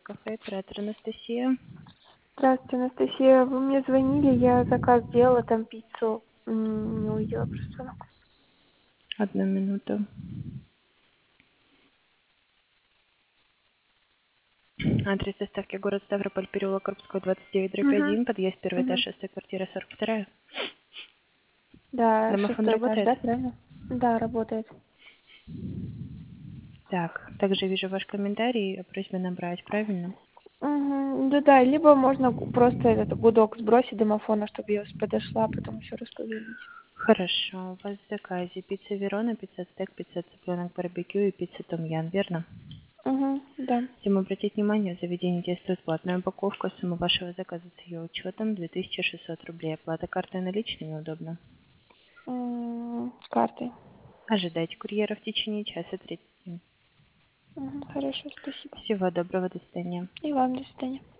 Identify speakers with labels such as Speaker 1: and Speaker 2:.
Speaker 1: кафе, оператор Анастасия.
Speaker 2: Здравствуйте, Анастасия. Вы мне звонили, я заказ сделала, там пиццу. Не увидела просто.
Speaker 1: Одну минуту. Адрес доставки город Ставрополь, переулок Крупского, 29/1, подъезд, первый этаж,
Speaker 2: Угу.
Speaker 1: 6, квартира 42.
Speaker 2: Да,
Speaker 1: Домофон
Speaker 2: 6 этаж,
Speaker 1: работает?
Speaker 2: да, правильно? Да, работает.
Speaker 1: Так, также вижу ваш комментарий о просьбе набрать, правильно?
Speaker 2: Угу. Да, либо можно просто этот гудок сбросить домофона, чтобы я подошла, а потом еще раз позвонить.
Speaker 1: Хорошо, у вас в заказе пицца Верона, пицца стек, пицца цыпленок барбекю и пицца том ян, верно?
Speaker 2: Угу, да.
Speaker 1: Всем обратить внимание, в заведении действует платная упаковка, сумма вашего заказа с ее учетом 2600 рублей. Оплата картой наличными удобно.
Speaker 2: Картой.
Speaker 1: Ожидайте курьера в течение часа 30.
Speaker 2: Хорошо, спасибо.
Speaker 1: Всего доброго, до свидания.
Speaker 2: И вам до свидания.